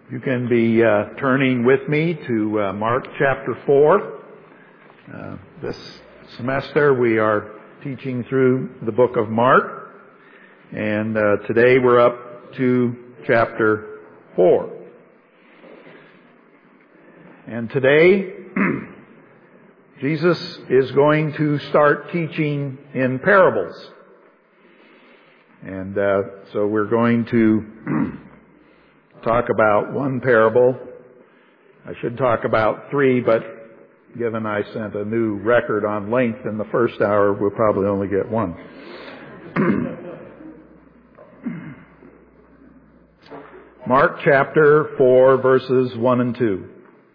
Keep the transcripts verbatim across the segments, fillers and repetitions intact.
You can be uh, turning with me to uh, Mark chapter four. Uh, this semester we are teaching through the book of Mark, and uh, today we're up to chapter four. And today Jesus is going to start teaching in parables. And uh, so we're going to talk about one parable. I should talk about three, but given I sent a new record on length in the first hour, we'll probably only get one. Mark chapter four, verses one and two.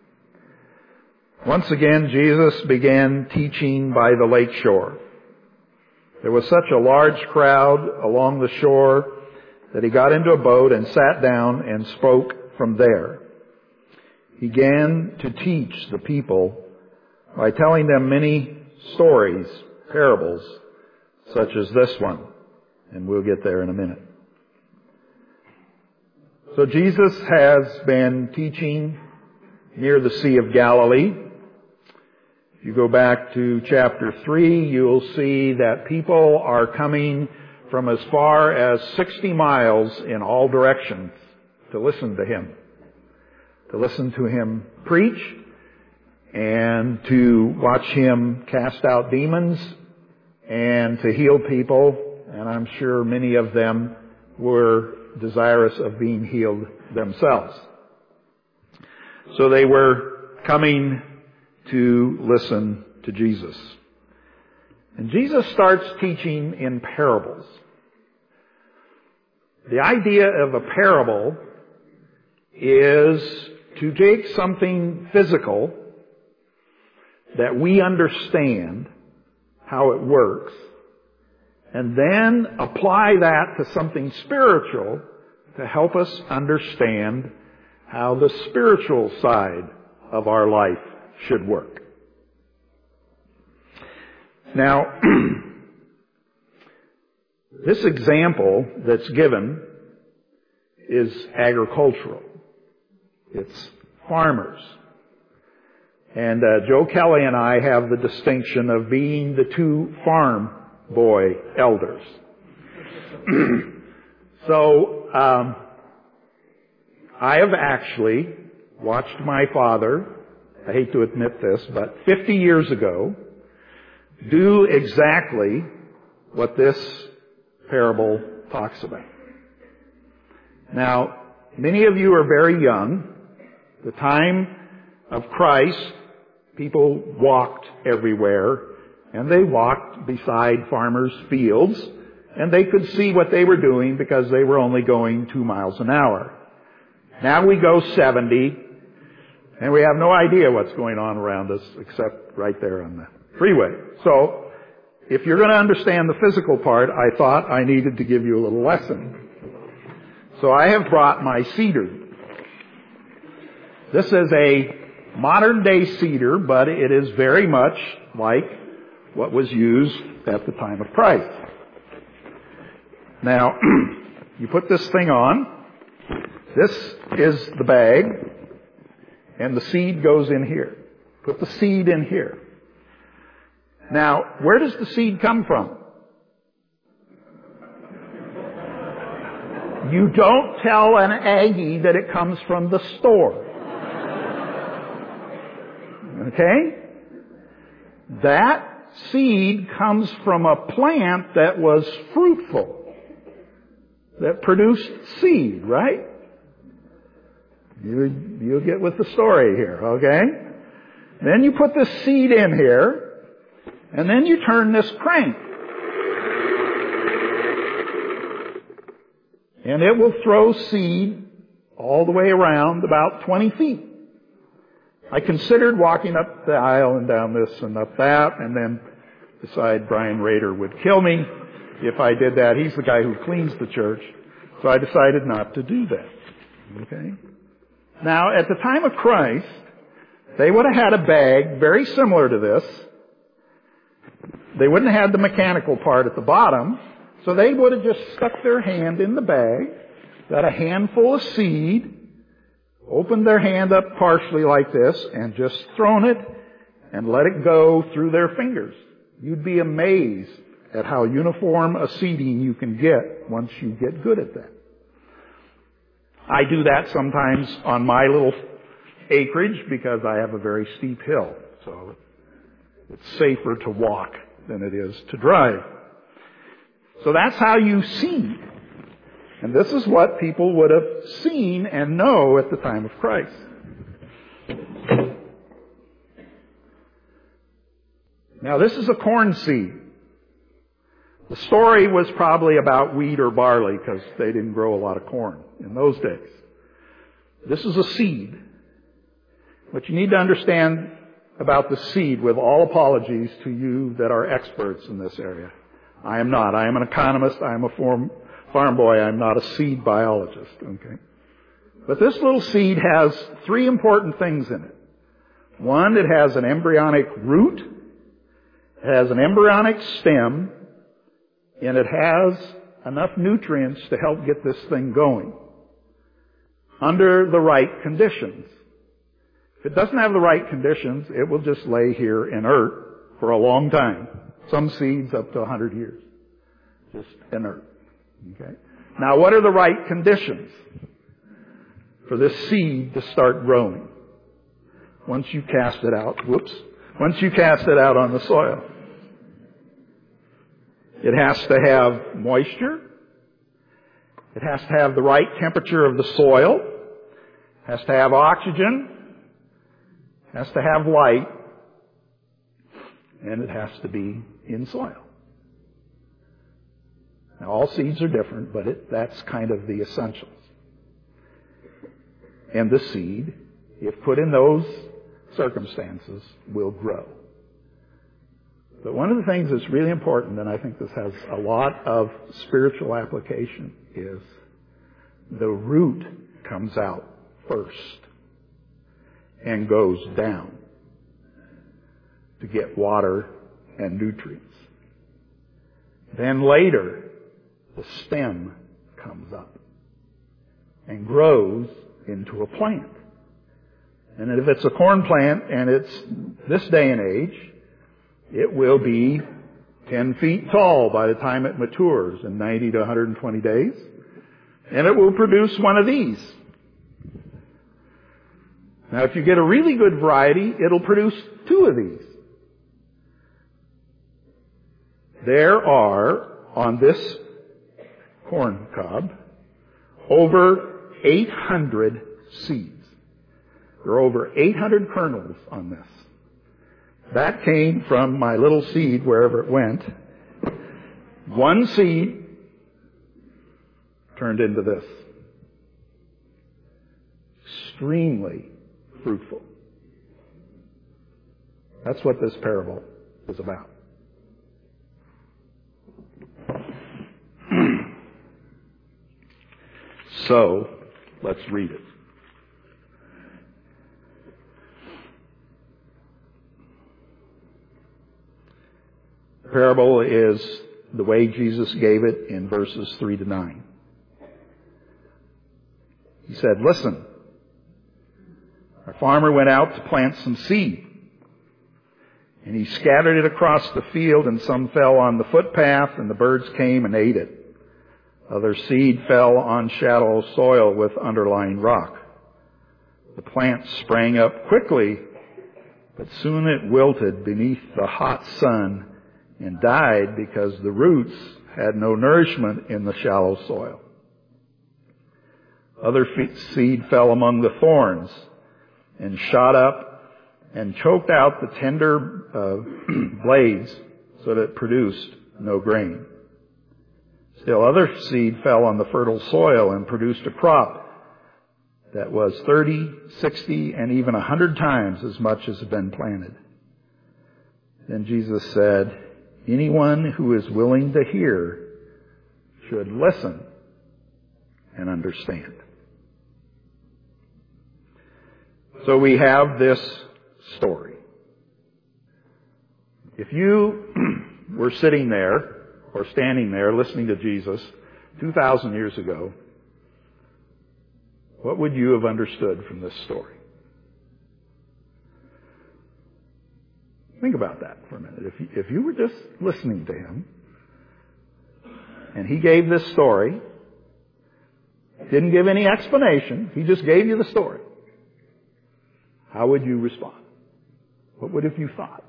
Once again, Jesus began teaching by the lake shore. There was such a large crowd along the shore that he got into a boat and sat down and spoke from there. He began to teach the people by telling them many stories, parables, such as this one. And we'll get there in a minute. So Jesus has been teaching near the Sea of Galilee. If you go back to chapter three, you'll see that people are coming from as far as sixty miles in all directions to listen to him. To listen to him preach and to watch him cast out demons and to heal people. And I'm sure many of them were desirous of being healed themselves. So they were coming to listen to Jesus. And Jesus starts teaching in parables. The idea of a parable is to take something physical that we understand how it works and then apply that to something spiritual to help us understand how the spiritual side of our life should work. Now, this example that's given is agricultural. It's farmers. And uh, Joe Kelly and I have the distinction of being the two farm boy elders. so, um, I have actually watched my father, I hate to admit this, but fifty years ago, do exactly what this parable talks about. Now, many of you are very young. The time of Christ, people walked everywhere, and they walked beside farmers' fields, and they could see what they were doing because they were only going two miles an hour. Now we go seventy, and we have no idea what's going on around us except right there on the freeway. So, if you're going to understand the physical part, I thought I needed to give you a little lesson. So I have brought my cedar. This is a modern day cedar, but it is very much like what was used at the time of Christ. Now, you put this thing on. This is the bag, and the seed goes in here. Put the seed in here. Now, where does the seed come from? You don't tell an Aggie that it comes from the store. Okay? That seed comes from a plant that was fruitful, that produced seed, right? You, you'll get with the story here, okay? Then you put the seed in here, and then you turn this crank. And it will throw seed all the way around about twenty feet. I considered walking up the aisle and down this and up that, and then decide Brian Rader would kill me if I did that. He's the guy who cleans the church. So I decided not to do that. Okay? Now, at the time of Christ, they would have had a bag very similar to this. They wouldn't have had the mechanical part at the bottom, so they would have just stuck their hand in the bag, got a handful of seed, opened their hand up partially like this and just thrown it and let it go through their fingers. You'd be amazed at how uniform a seeding you can get once you get good at that. I do that sometimes on my little acreage because I have a very steep hill, so it's safer to walk than it is to drive. So that's how you seed. And this is what people would have seen and know at the time of Christ. Now this is a corn seed. The story was probably about wheat or barley because they didn't grow a lot of corn in those days. This is a seed. What you need to understand about the seed, with all apologies to you that are experts in this area. I am not. I am an economist. I am a farm, farm boy. I'm not a seed biologist. Okay. But this little seed has three important things in it. One, it has an embryonic root. It has an embryonic stem. And it has enough nutrients to help get this thing going under the right conditions. If it doesn't have the right conditions, it will just lay here inert for a long time. Some seeds up to one hundred years. Just inert. Okay. Now, what are the right conditions for this seed to start growing? Once you cast it out, whoops, once you cast it out on the soil. It has to have moisture. It has to have the right temperature of the soil. It has to have oxygen. It has to have light. And it has to be in soil. Now, all seeds are different, but it, that's kind of the essentials. And the seed, if put in those circumstances, will grow. But one of the things that's really important, and I think this has a lot of spiritual application, is the root comes out first and goes down to get water and nutrients. Then later, the stem comes up and grows into a plant. And if it's a corn plant and it's this day and age, it will be ten feet tall by the time it matures in ninety to one hundred twenty days. And it will produce one of these. Now, if you get a really good variety, it'll produce two of these. There are, on this corn cob, over eight hundred seeds. There are over eight hundred kernels on this. That came from my little seed wherever it went. One seed turned into this. Extremely fruitful. That's what this parable is about. So, let's read it. The parable is the way Jesus gave it in verses three to nine. He said, "Listen, our farmer went out to plant some seed. And he scattered it across the field, and some fell on the footpath, and the birds came and ate it. Other seed fell on shallow soil with underlying rock. The plant sprang up quickly, but soon it wilted beneath the hot sun and died because the roots had no nourishment in the shallow soil. Other seed fell among the thorns and shot up and choked out the tender uh, blades so that it produced no grain. Still other seed fell on the fertile soil and produced a crop that was thirty, sixty, and even a hundred times as much as had been planted." Then Jesus said, "Anyone who is willing to hear should listen and understand." So we have this story. If you were sitting there or standing there listening to Jesus two thousand years ago, what would you have understood from this story? Think about that for a minute. If you, if you were just listening to him, and he gave this story, didn't give any explanation, he just gave you the story, how would you respond? What would have you thought?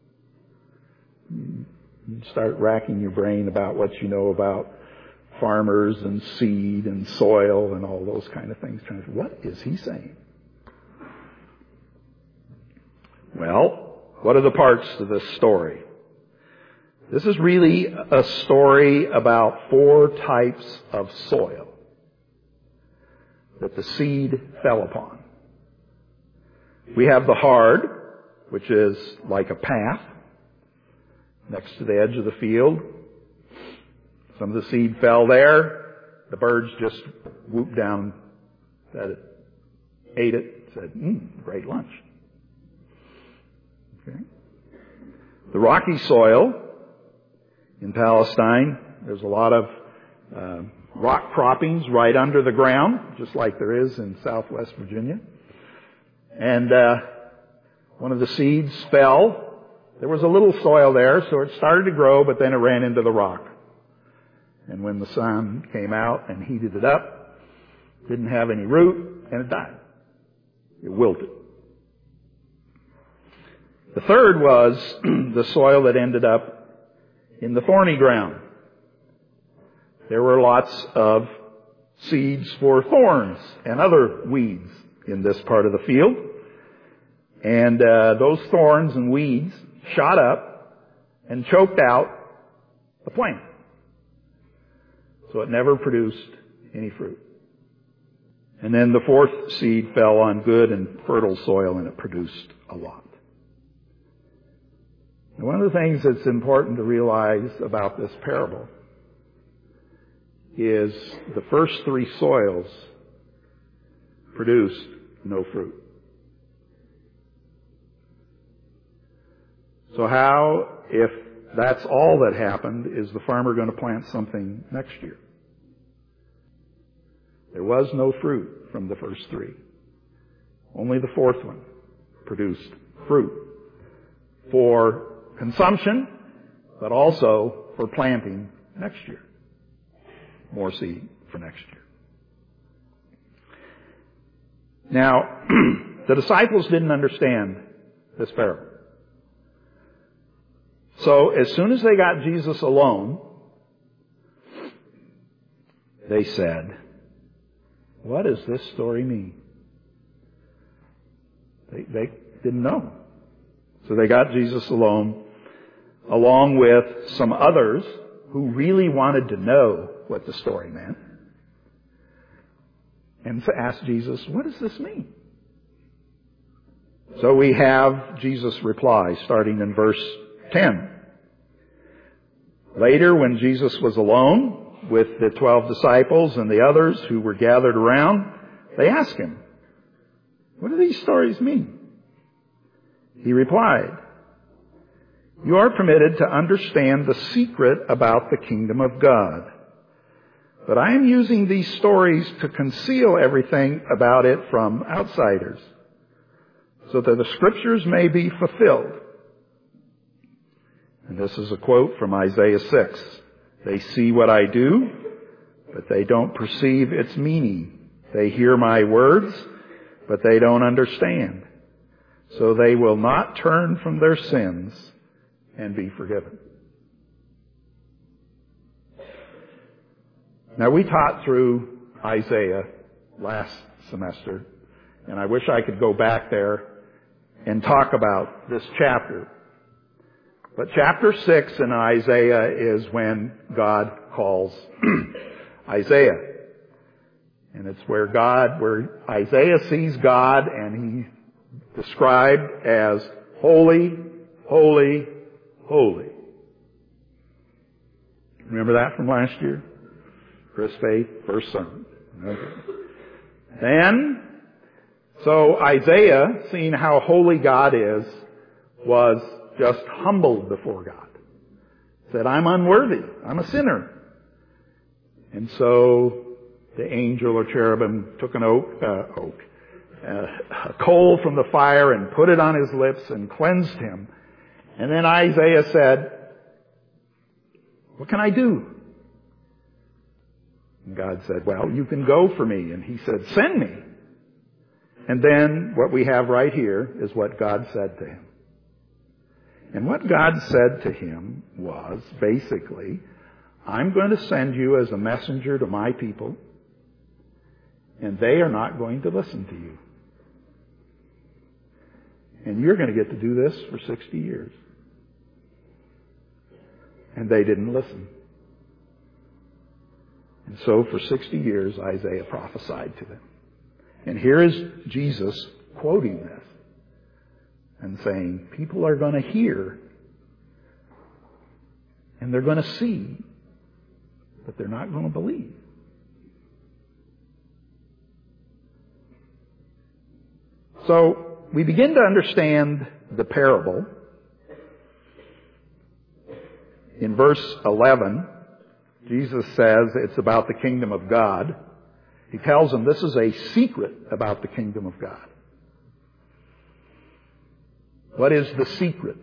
You'd start racking your brain about what you know about farmers and seed and soil and all those kind of things. Trying to, what is he saying? Well, what are the parts to this story? This is really a story about four types of soil that the seed fell upon. We have the hard, which is like a path next to the edge of the field. Some of the seed fell there. The birds just whooped down, that it, ate it, said, mmm, great lunch. Okay. The rocky soil in Palestine, there's a lot of uh, rock croppings right under the ground, just like there is in southwest Virginia. And uh, one of the seeds fell. There was a little soil there, so it started to grow, but then it ran into the rock. And when the sun came out and heated it up, it didn't have any root, and it died. It wilted. The third was the soil that ended up in the thorny ground. There were lots of seeds for thorns and other weeds in this part of the field. And uh, those thorns and weeds shot up and choked out the plant. So it never produced any fruit. And then the fourth seed fell on good and fertile soil, and it produced a lot. And one of the things that's important to realize about this parable is the first three soils produced no fruit. So how, if that's all that happened, is the farmer going to plant something next year? There was no fruit from the first three. Only the fourth one produced fruit for consumption, but also for planting next year. More seed for next year. Now, the disciples didn't understand this parable. So as soon as they got Jesus alone, they said, what does this story mean? They, they didn't know. So they got Jesus alone, along with some others who really wanted to know what the story meant, and asked Jesus, what does this mean? So we have Jesus' reply, starting in verse ten. Later, when Jesus was alone with the twelve disciples and the others who were gathered around, they asked him, what do these stories mean? He replied, you are permitted to understand the secret about the kingdom of God. But I am using these stories to conceal everything about it from outsiders, so that the scriptures may be fulfilled. And this is a quote from Isaiah six. They see what I do, but they don't perceive its meaning. They hear my words, but they don't understand. So they will not turn from their sins and be forgiven. Now, we taught through Isaiah last semester, and I wish I could go back there and talk about this chapter. But chapter six in Isaiah is when God calls Isaiah. And it's where God, where Isaiah sees God, and he's described as holy, holy, holy. Remember that from last year? Chris Faith, first sermon. Okay. Then, so Isaiah, seeing how holy God is, was just humbled before God. Said, I'm unworthy. I'm a sinner. And so the angel or cherubim took an oak, uh, oak, uh, a coal from the fire and put it on his lips and cleansed him. And then Isaiah said, what can I do? And God said, well, you can go for me. And he said, send me. And then what we have right here is what God said to him. And what God said to him was basically, I'm going to send you as a messenger to my people, and they are not going to listen to you. And you're going to get to do this for sixty years. And they didn't listen. And so for sixty years, Isaiah prophesied to them. And here is Jesus quoting this and saying, people are going to hear and they're going to see, but they're not going to believe. So we begin to understand the parable in verse eleven. Jesus says it's about the kingdom of God. He tells them this is a secret about the kingdom of God. What is the secret?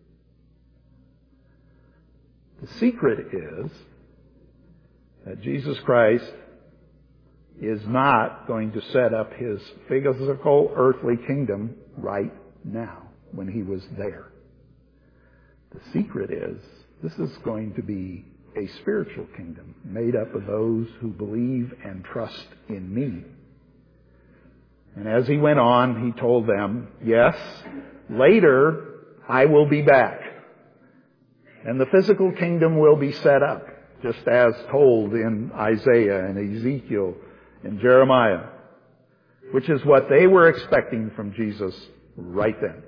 The secret is that Jesus Christ is not going to set up his physical earthly kingdom right now when he was there. The secret is this is going to be a spiritual kingdom made up of those who believe and trust in me. And as he went on, he told them, yes, later I will be back. And the physical kingdom will be set up, just as told in Isaiah and Ezekiel and Jeremiah, which is what they were expecting from Jesus right then.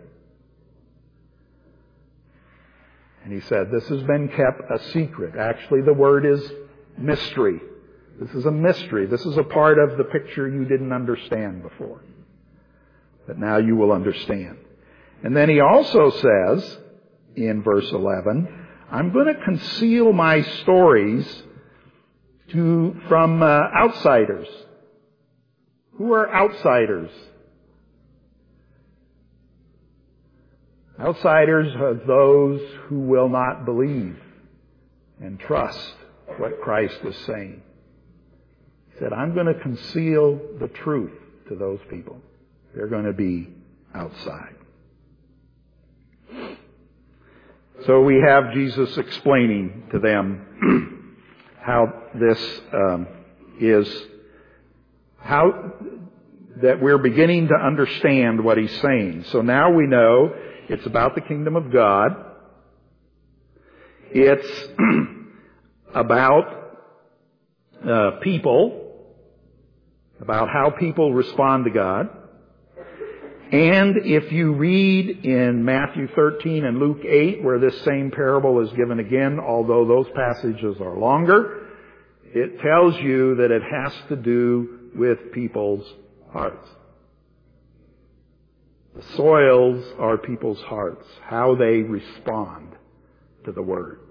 And he said, this has been kept a secret. Actually, the word is mystery. This is a mystery. This is a part of the picture you didn't understand before. But now you will understand. And then he also says, in verse eleven, I'm going to conceal my stories to, from uh, outsiders. Who are outsiders? Outsiders are those who will not believe and trust what Christ is saying. He said, I'm going to conceal the truth to those people. They're going to be outside. So we have Jesus explaining to them how this um, is, how that we're beginning to understand what he's saying. So now we know it's about the kingdom of God. It's about uh, people, about how people respond to God. And if you read in Matthew thirteen and Luke eight, where this same parable is given again, although those passages are longer, it tells you that it has to do with people's hearts. The soils are people's hearts, how they respond to the Word.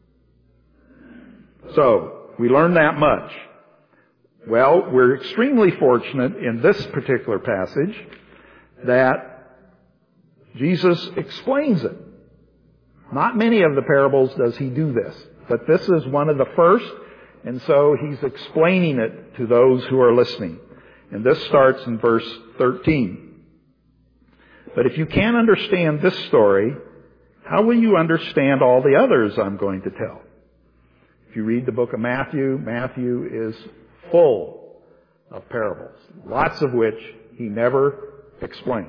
So, we learn that much. Well, we're extremely fortunate in this particular passage that Jesus explains it. Not many of the parables does he do this, but this is one of the first, and so he's explaining it to those who are listening. And this starts in verse thirteen. But if you can't understand this story, how will you understand all the others I'm going to tell? If you read the book of Matthew, Matthew is full of parables, lots of which he never explains.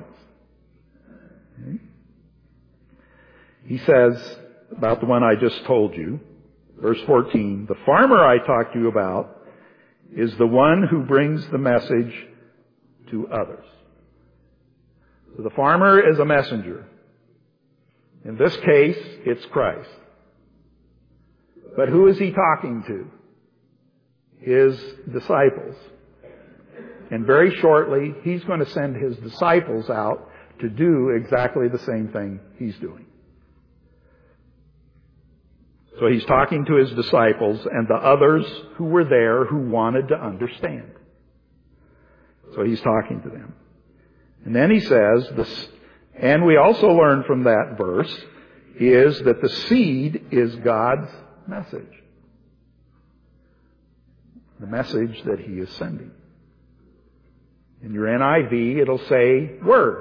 He says about the one I just told you, verse fourteen, the farmer I talked to you about is the one who brings the message to others. So the farmer is a messenger. In this case, it's Christ. But who is he talking to? His disciples. And very shortly, he's going to send his disciples out to do exactly the same thing he's doing. So he's talking to his disciples and the others who were there who wanted to understand. So he's talking to them. And then he says, this, and we also learn from that verse, is that the seed is God's message. The message that he is sending. In your N I V, it'll say Word.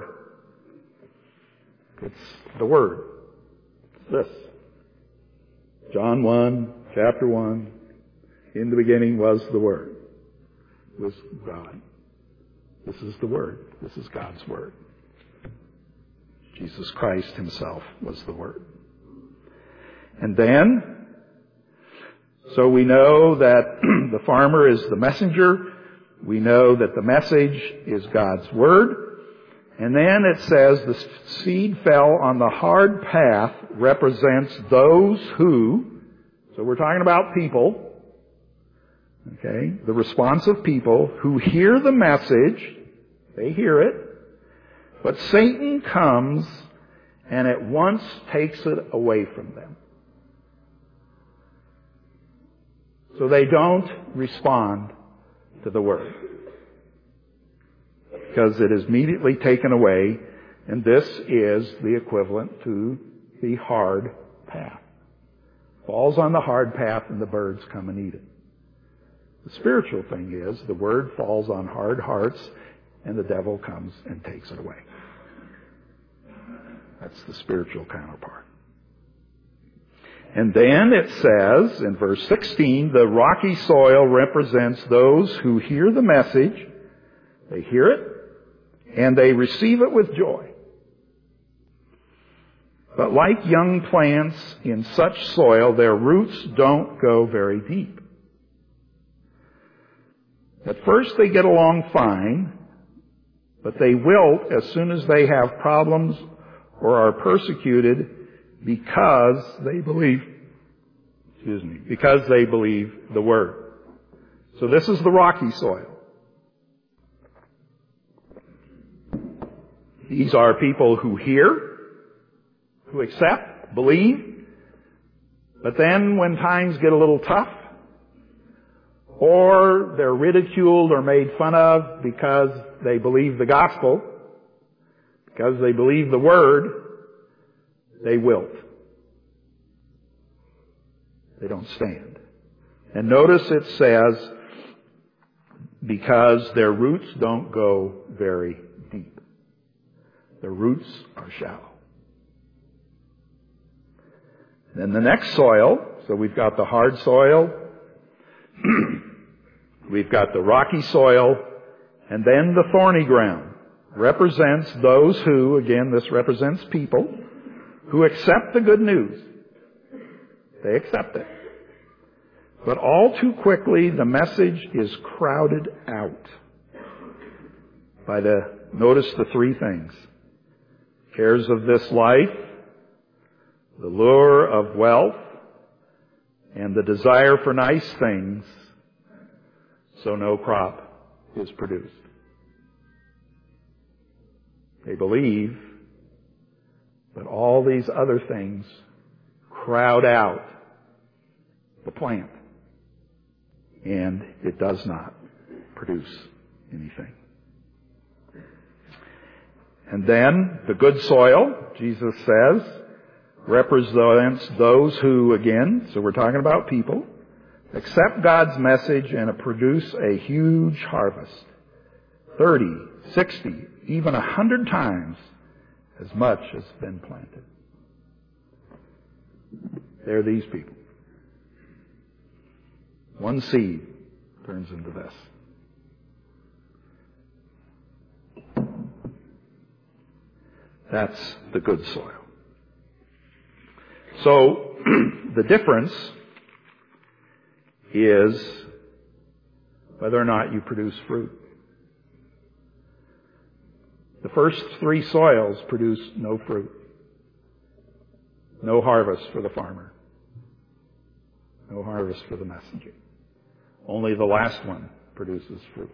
It's the Word. It's this. John one, chapter one. In the beginning was the Word. It was God. This is the Word. This is God's Word. Jesus Christ himself was the Word. And then, so we know that the farmer is the messenger. We know that the message is God's Word. And then it says the seed fell on the hard path represents those who, so we're talking about people, okay, the responsive people who hear the message, they hear it, but Satan comes and at once takes it away from them. So they don't respond to the Word. Because it is immediately taken away, and this is the equivalent to the hard path. Falls on the hard path and the birds come and eat it. The spiritual thing is the Word falls on hard hearts and the devil comes and takes it away. That's the spiritual counterpart. And then it says in verse sixteen, the rocky soil represents those who hear the message. They hear it and they receive it with joy. But like young plants in such soil, their roots don't go very deep. At first they get along fine, but they wilt as soon as they have problems or are persecuted because they believe, excuse me, because they believe the Word. So this is the rocky soil. These are people who hear, who accept, believe, but then when times get a little tough, or they're ridiculed or made fun of because they believe the gospel, because they believe the Word, they wilt. They don't stand. And notice it says, because their roots don't go very deep. Their roots are shallow. Then the next soil, so we've got the hard soil, we've got the rocky soil, and then the thorny ground represents those who, again, this represents people, who accept the good news. They accept it. But all too quickly, the message is crowded out by the, notice the three things. Cares of this life, the lure of wealth, and the desire for nice things, so no crop is produced. They believe, but all these other things crowd out the plant, and it does not produce anything. And then the good soil, Jesus says, represents those who, again, so we're talking about people, accept God's message and produce a huge harvest. thirty, sixty, even a hundred times as much has been planted. They're these people. One seed turns into this. That's the good soil. So, the difference is whether or not you produce fruit. The first three soils produce no fruit. No harvest for the farmer. No harvest for the messenger. Only the last one produces fruit.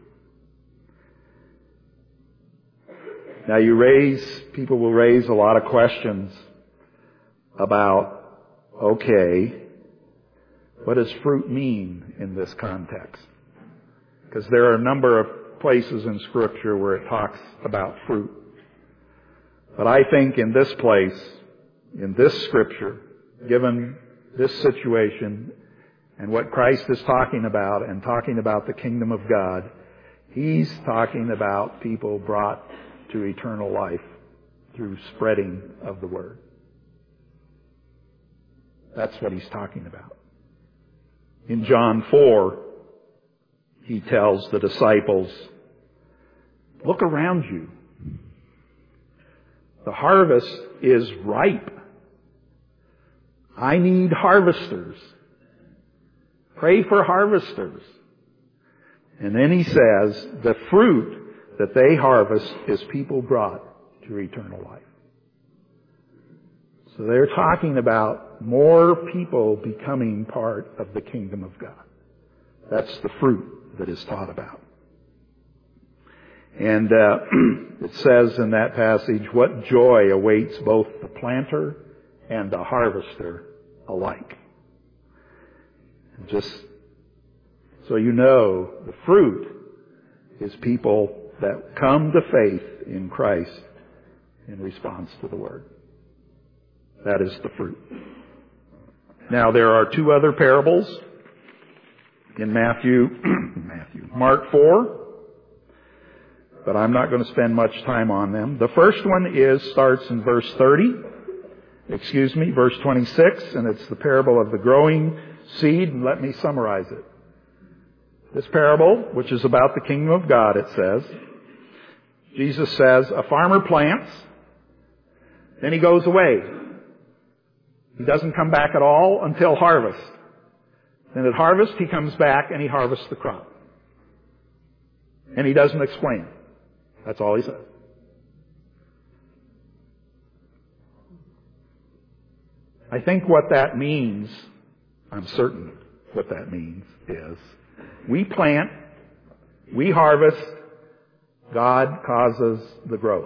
Now you raise, people will raise a lot of questions about, okay, What does fruit mean in this context? Because there are a number of places in Scripture where it talks about fruit. But I think in this place, in this Scripture, given this situation and what Christ is talking about and talking about the kingdom of God, He's talking about people brought to eternal life through spreading of the Word. That's what He's talking about. In John four, He tells the disciples, look around you. The harvest is ripe. I need harvesters. Pray for harvesters. And then He says, the fruit that they harvest is people brought to eternal life. So they're talking about more people becoming part of the kingdom of God. That's the fruit that is taught about. And uh, it says in that passage, what joy awaits both the planter and the harvester alike. And just so you know, the fruit is people that come to faith in Christ in response to the Word. That is the fruit. Now there are two other parables in Matthew, Matthew, Mark four, but I'm not going to spend much time on them. The first one is, starts in verse thirty, excuse me, verse twenty-six, and it's the parable of the growing seed, and let me summarize it. This parable, which is about the kingdom of God, it says, Jesus says, a farmer plants, then he goes away. He doesn't come back at all until harvest. Then at harvest, he comes back and he harvests the crop. And he doesn't explain. That's all he says. I think what that means, I'm certain what that means is, we plant, we harvest, God causes the growth.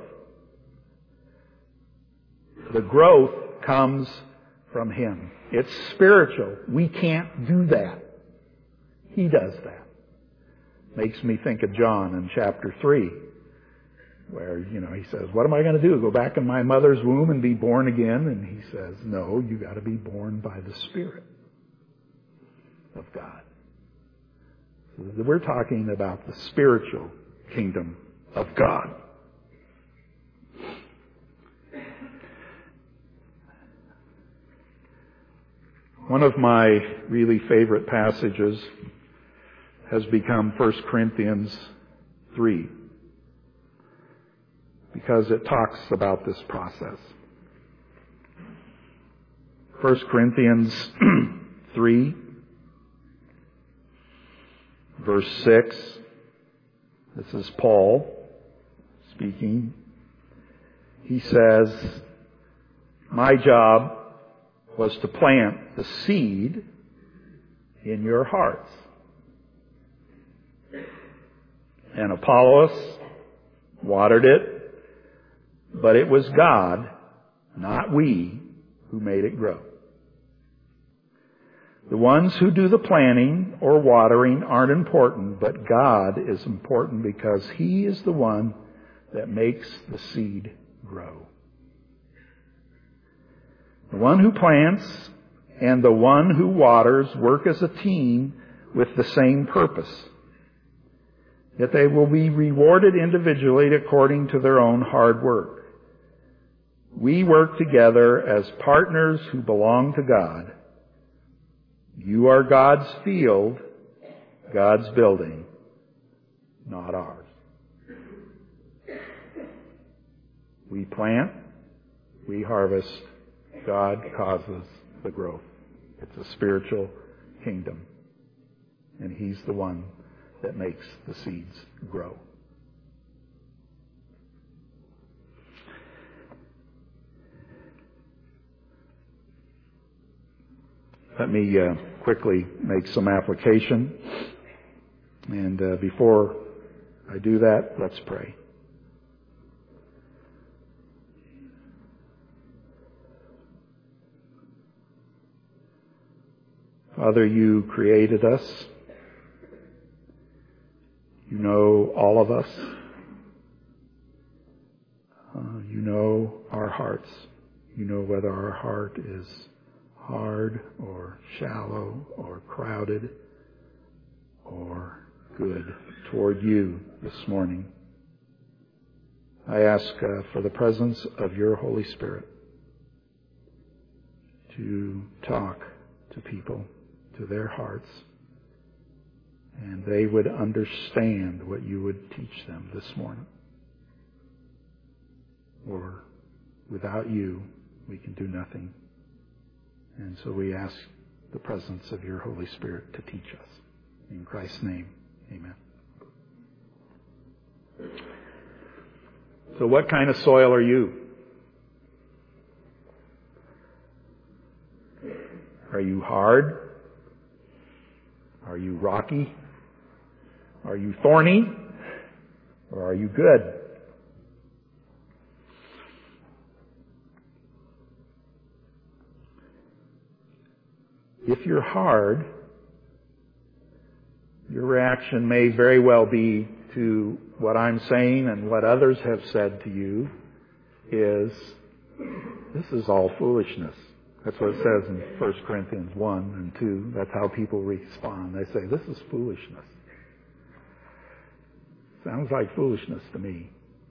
The growth comes from Him. It's spiritual. We can't do that. He does that. Makes me think of John in chapter three, where, you know, he says, what am I going to do? Go back in my mother's womb and be born again? And he says, no, you got to be born by the Spirit of God. So we're talking about the spiritual kingdom of God. One of my really favorite passages has become First Corinthians three, because it talks about this process. First Corinthians three, verse six. This is Paul speaking. He says, my job was to plant the seed in your hearts. And Apollos watered it, but it was God, not we, who made it grow. The ones who do the planting or watering aren't important, but God is important because He is the one that makes the seed grow. The one who plants and the one who waters work as a team with the same purpose. Yet they will be rewarded individually according to their own hard work. We work together as partners who belong to God. You are God's field, God's building, not ours. We plant, we harvest, God causes the growth. It's a spiritual kingdom. And He's the one that makes the seeds grow. Let me uh, quickly make some application. And uh, before I do that, let's pray. Father, you created us. You know all of us. Uh, you know our hearts. You know whether our heart is hard or shallow or crowded or good toward you this morning. I ask uh, for the presence of your Holy Spirit to talk to people, to their hearts, and they would understand what you would teach them this morning. For without you, we can do nothing. And so we ask the presence of your Holy Spirit to teach us. In Christ's name, amen. So what kind of soil are you? Are you hard? Are you rocky? Are you thorny? Or are you good? If you're hard, your reaction may very well be to what I'm saying and what others have said to you is, this is all foolishness. That's what it says in First Corinthians one and two. That's how people respond. They say, this is foolishness. Sounds like foolishness to me.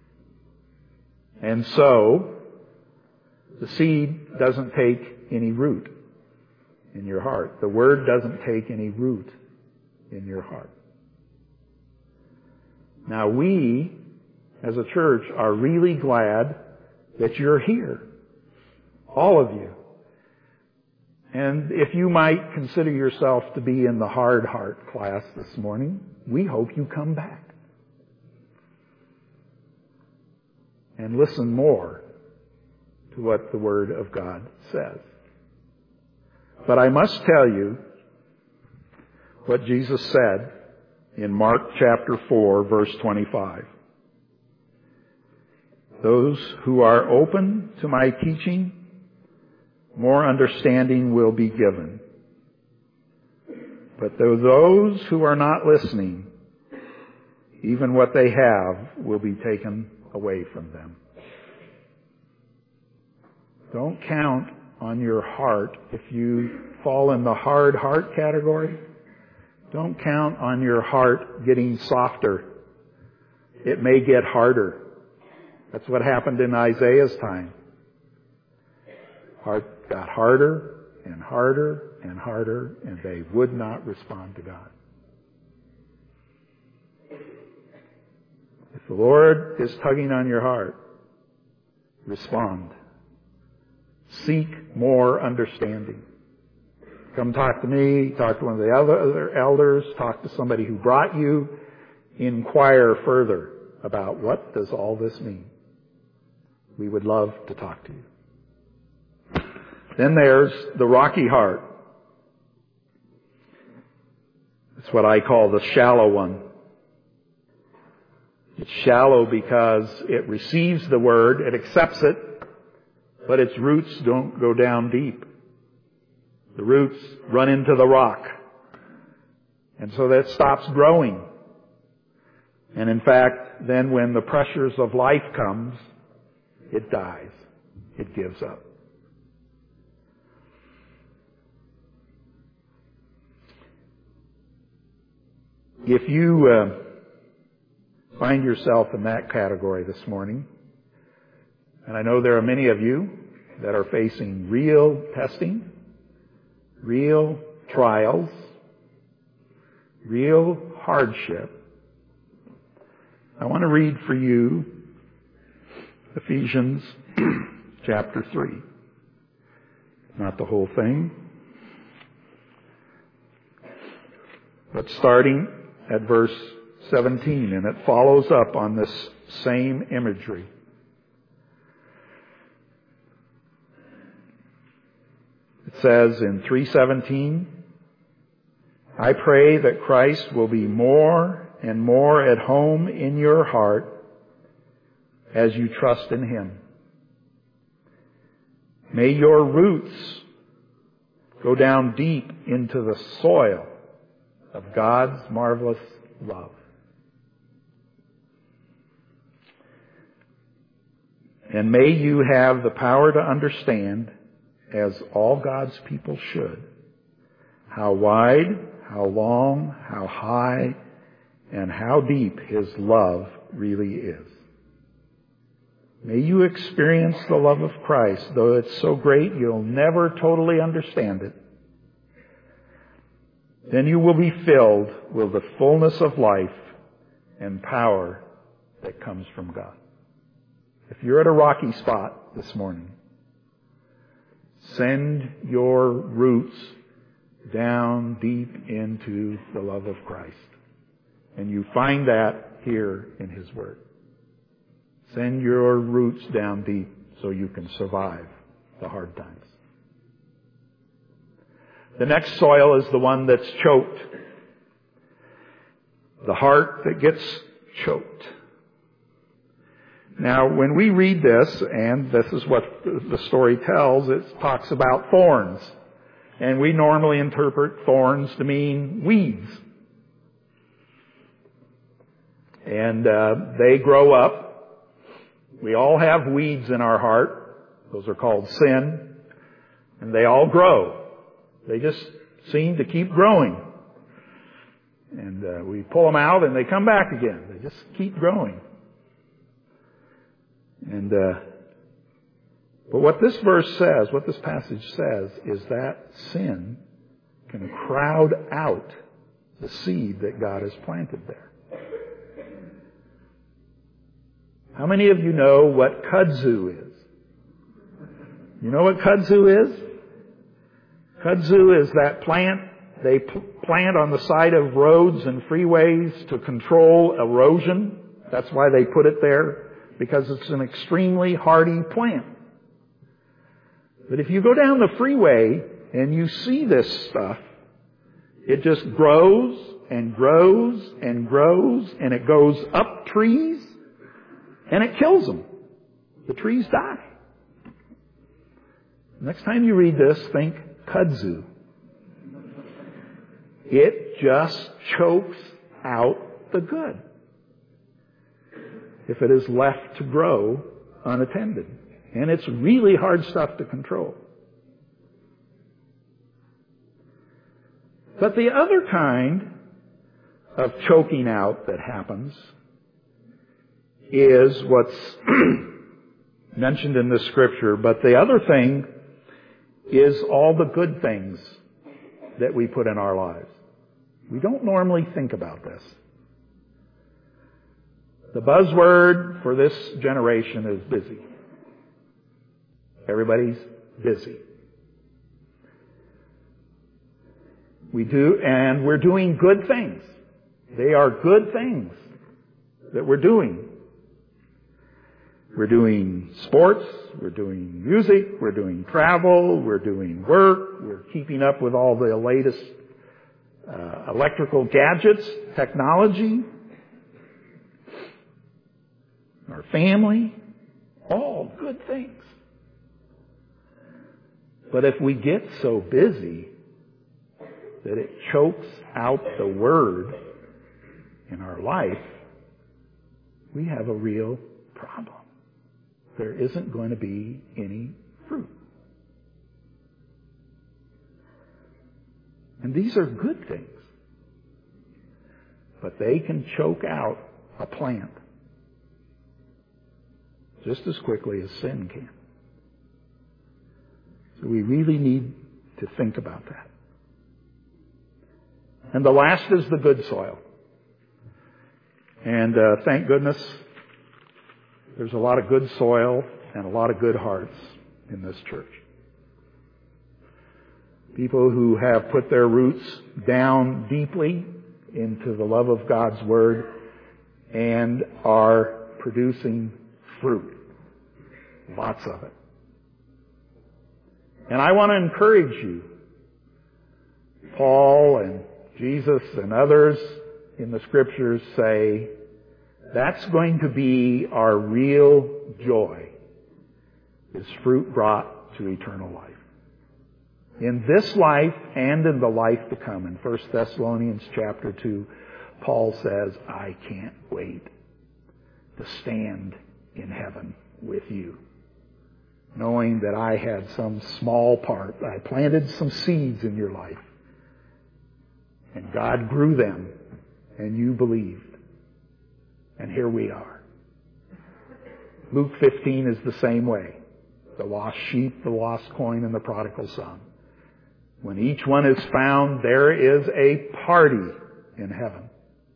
And so, the seed doesn't take any root in your heart. The Word doesn't take any root in your heart. Now we, as a church, are really glad that you're here. All of you. And if you might consider yourself to be in the hard heart class this morning, we hope you come back and listen more to what the Word of God says. But I must tell you what Jesus said in Mark chapter four, verse twenty-five. Those who are open to my teaching, more understanding will be given. But those who are not listening, even what they have will be taken away from them. Don't count on your heart if you fall in the hard heart category. Don't count on your heart getting softer. It may get harder. That's what happened in Isaiah's time. Heart got harder and harder and harder, and they would not respond to God. If the Lord is tugging on your heart, respond. Seek more understanding. Come talk to me, talk to one of the other elders, talk to somebody who brought you. Inquire further about what does all this mean. We would love to talk to you. Then there's the rocky heart. It's what I call the shallow one. It's shallow because it receives the Word, it accepts it, but its roots don't go down deep. The roots run into the rock. And so that stops growing. And in fact, then when the pressures of life comes, it dies. It gives up. If you uh, find yourself in that category this morning, and I know there are many of you that are facing real testing, real trials, real hardship, I want to read for you Ephesians chapter three. Not the whole thing, but starting at verse seventeen, and it follows up on this same imagery. It says in three seventeen, I pray that Christ will be more and more at home in your heart as you trust in Him. May your roots Go down deep into the soil of God's marvelous love. And may you have the power to understand, as all God's people should, how wide, how long, how high, and how deep His love really is. May you experience the love of Christ, though it's so great you'll never totally understand it. Then you will be filled with the fullness of life and power that comes from God. If you're at a rocky spot this morning, send your roots down deep into the love of Christ. And you find that here in His Word. Send your roots down deep so you can survive the hard times. The next soil is the one that's choked. The heart that gets choked. Now, when we read this, and this is what the story tells, it talks about thorns. And we normally interpret thorns to mean weeds. And uh, they grow up. We all have weeds in our heart. Those are called sin. And they all grow. They just seem to keep growing. And uh, we pull them out and they come back again. They just keep growing. And uh, but what this verse says, what this passage says, is that sin can crowd out the seed that God has planted there. How many of you know what kudzu is? You know what kudzu is? Kudzu is that plant they p- plant on the side of roads and freeways to control erosion. That's why they put it there, because it's an extremely hardy plant. But if you go down the freeway and you see this stuff, it just grows and grows and grows, and it goes up trees, and it kills them. The trees die. Next time you read this, think kudzu. It just chokes out the good if it is left to grow unattended. And it's really hard stuff to control. But the other kind of choking out that happens is what's mentioned in the scripture. But the other thing is all the good things that we put in our lives. We don't normally think about this. The buzzword for this generation is busy. Everybody's busy. We do, and we're doing good things. They are good things that we're doing. We're doing sports, we're doing music, we're doing travel, we're doing work, we're keeping up with all the latest uh, electrical gadgets, technology, our family, all good things. But if we get so busy that it chokes out the Word in our life, we have a real problem. There isn't going to be any fruit. And these are good things. But they can choke out a plant just as quickly as sin can. So we really need to think about that. And the last is the good soil. And uh, thank goodness there's a lot of good soil and a lot of good hearts in this church. People who have put their roots down deeply into the love of God's Word and are producing fruit. Lots of it. And I want to encourage you. Paul and Jesus and others in the Scriptures say that's going to be our real joy, is fruit brought to eternal life. in this life and in the life to come. In First Thessalonians chapter two, Paul says, I can't wait to stand in heaven with you, knowing that I had some small part. I planted some seeds in your life, and God grew them, and you believed. And here we are. Luke fifteen is the same way. The lost sheep, the lost coin, and the prodigal son. When each one is found, there is a party in heaven.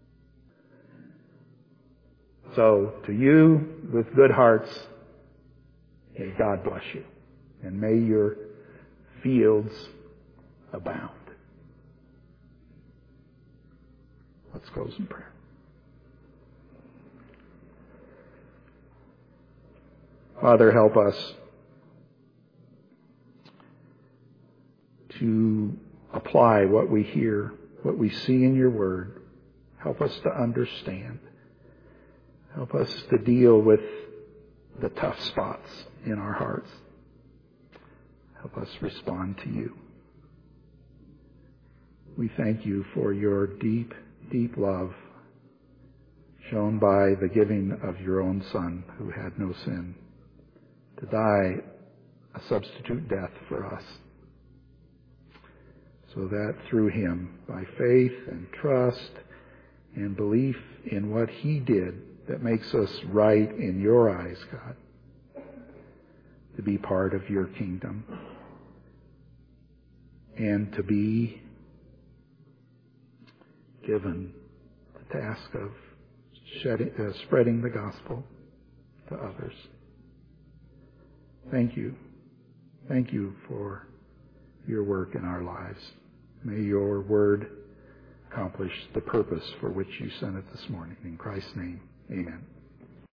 So, to you, with good hearts, may God bless you. And may your fields abound. Let's close in prayer. Father, help us to apply what we hear, what we see in your word. Help us to understand. Help us to deal with the tough spots in our hearts. Help us respond to you. We thank you for your deep, deep love shown by the giving of your own Son who had no sin to die a substitute death for us, so that through him, by faith and trust and belief in what he did that makes us right in your eyes, God, to be part of your kingdom and to be given the task of shedding, uh, spreading the gospel to others. Thank you. Thank you for your work in our lives. May your word accomplish the purpose for which you sent it this morning. In Christ's name, amen.